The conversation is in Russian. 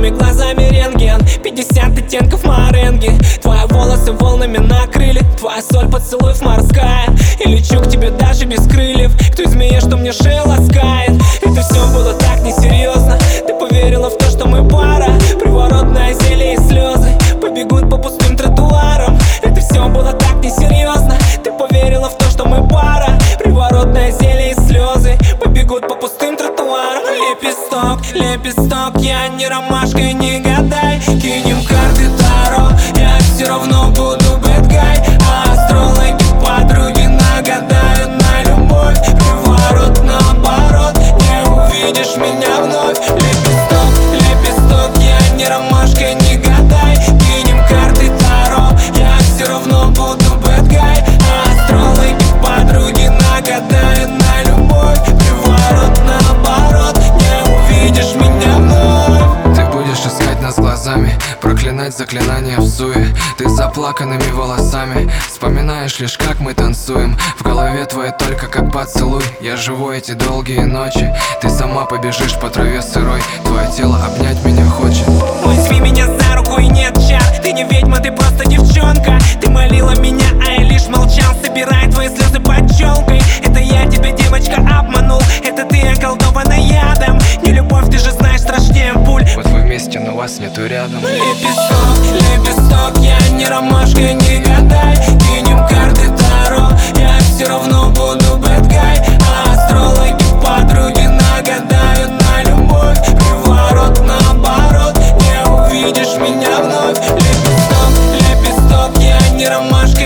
Твоими глазами рентген, 50 оттенков моренги. Твои волосы волнами накрыли, твоя соль поцелуев морская. И лечу к тебе даже без крыльев, к той змее, что мне шею ласкает. Это все было так несерьезно, ты поверила в то, что мы пара. Приворотное зелье и слезы побегут по пустым тротуарам. Это все было так несерьезно, ты поверила в то, что мы пара. Приворотное зелье и слезы побегут по пустым тротуарам. Лепесток, лепесток, я не ромашка и не гадай. Кинем карты Таро, я все равно буду bad guy. А астрологи подруги нагадают на любовь. Приворот наоборот, не увидишь меня вновь. Лепесток, лепесток, я не ромашка и не гадай. Кинем карты Таро, я все равно буду bad guy. А астрологи подруги нагадают на любовь. Приворот наоборот, не увидишь меня вновь. Ты будешь искать нас глазами, проклинать заклинания в суе. Ты с заплаканными волосами вспоминаешь лишь, как мы танцуем. В голове твоей только как поцелуй. Я живу эти долгие ночи. Ты сама побежишь по траве сырой. Твое тело обнять меня хочет. Возьми меня за руку и нет чар. Ты не ведьма, ты просто девчонка. Ты молила меня, а я лишь молчал, собирая твои слезы под челкой. Это я тебя, девочка, обманул. Это ты околдована ядом. Не любовь, ты же знаешь, страшнее пуль. Вот вы вместе, но вас нету рядом. Лепесток, лепесток, я не ромашка, не гадай. Кинем карты Таро, я все равно буду bad guy. А астрологи подруги нагадают на любовь. Приворот наоборот, не увидишь меня вновь. Лепесток, лепесток, я не ромашка